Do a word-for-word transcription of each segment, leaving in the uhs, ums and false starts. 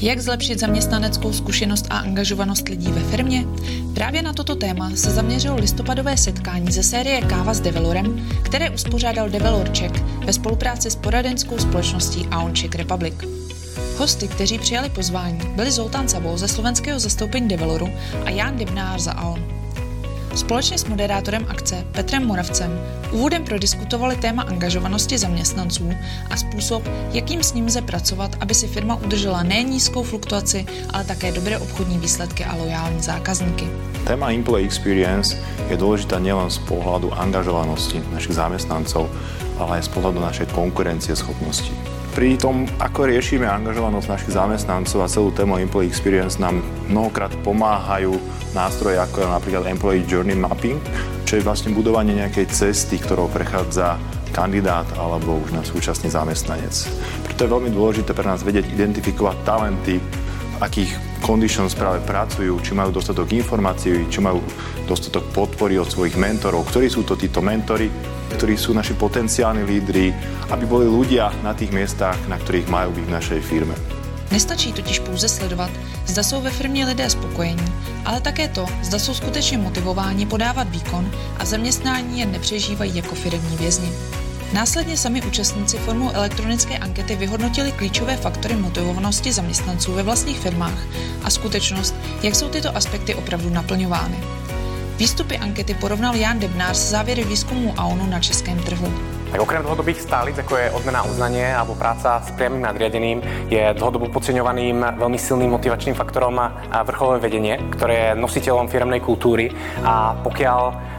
Jak zlepšit zaměstnaneckou zkušenost a angažovanost lidí ve firmě? Právě na toto téma se zaměřilo listopadové setkání ze série Káva s Develorem, které uspořádal Develor Czech ve spolupráci s poradenskou společností A O N Czech Republic. Hosty, kteří přijali pozvání, byli Zoltán Sabol ze slovenského zastoupení Develoru a Jan Dybnář za A O N. Společně s moderátorem akce Petrem Moravcem úvodem prodiskutovali téma angažovanosti zaměstnanců a způsob, jakým s ním lze pracovat, aby si firma udržela nejen nízkou fluktuaci, ale také dobré obchodní výsledky a lojální zákazníky. Téma Employee Experience je dôležitá nielen z pohľadu angažovanosti našich zamestnancov, ale aj z pohľadu našej konkurencieschopnosti. Pri tom, ako riešime angažovanosť našich zamestnancov a celú tému Employee Experience, nám mnohokrát pomáhajú nástroje ako je napríklad Employee Journey Mapping, čo je vlastne budovanie nejakej cesty, ktorou prechádza kandidát alebo už na súčasný zamestnanec. Preto je veľmi dôležité pre nás vedieť identifikovať talenty, v akých conditions práve pracujú, či majú dostatok informácií, či majú dostatok podpory od svojich mentorov, ktorí sú to títo mentori, ktorí sú naši potenciálni lídri, aby boli ľudia na tých miestach, na ktorých majú byť v našej firme. Nestačí totiž pouze sledovat, zda jsou ve firmě lidé spokojení, ale také to, zda jsou skutečně motivováni podávat výkon a zaměstnání jen nepřežívají jako firemní vězni. Následně sami účastníci formou elektronické ankety vyhodnotili klíčové faktory motivovanosti zaměstnanců ve vlastních firmách a skutečnost, jak jsou tyto aspekty opravdu naplňovány. Výstupy ankety porovnal Jan Dybnář s závěry výzkumu A O N U na českém trhu. Tak okrem dlhodobých stálic, ako je odmena a uznanie alebo práca s priamym nadriadeným, je dlhodobo podceňovaným veľmi silným motivačným faktorom vrcholové vedenie, ktoré je nositeľom firemnej kultúry. A pokiaľ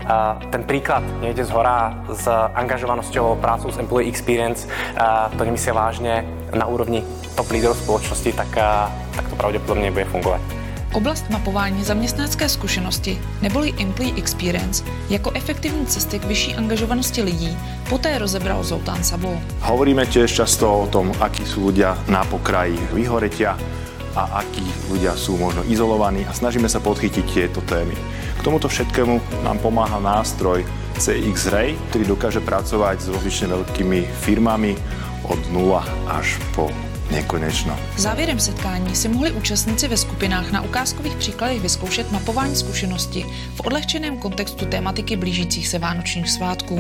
ten príklad nejde zhora s angažovanosťou prácou s Employee Experience, to nemyslia vážne na úrovni top líderov spoločnosti, tak, tak to pravdepodobne nebude fungovať. Oblast mapování zaměstnanecké zkušenosti neboli Employee Experience jako efektivní cesty k vyšší angažovanosti lidí poté rozebral Zoltán Sabol. Hovoríme tiež často o tom, akí sú ľudia na pokraji vyhoretia a akí ľudia sú možno izolovaní a snažíme sa podchytiť tieto témy. K tomuto všetkému nám pomáha nástroj C X-Ray, ktorý dokáže pracovať s rozlične veľkými firmami od nula až po nekonečno. Závěrem setkání si mohli účastníci ve skupinách na ukázkových příkladech vyzkoušet mapování zkušenosti v odlehčeném kontextu tématiky blížících se vánočních svátků.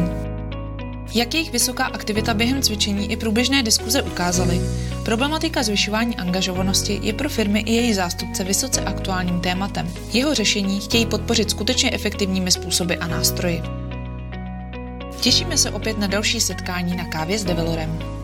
Jak jejich vysoká aktivita během cvičení i průběžné diskuze ukázaly, problematika zvyšování angažovanosti je pro firmy i její zástupce vysoce aktuálním tématem. Jeho řešení chtějí podpořit skutečně efektivními způsoby a nástroji. Těšíme se opět na další setkání na Kávě s Develorem.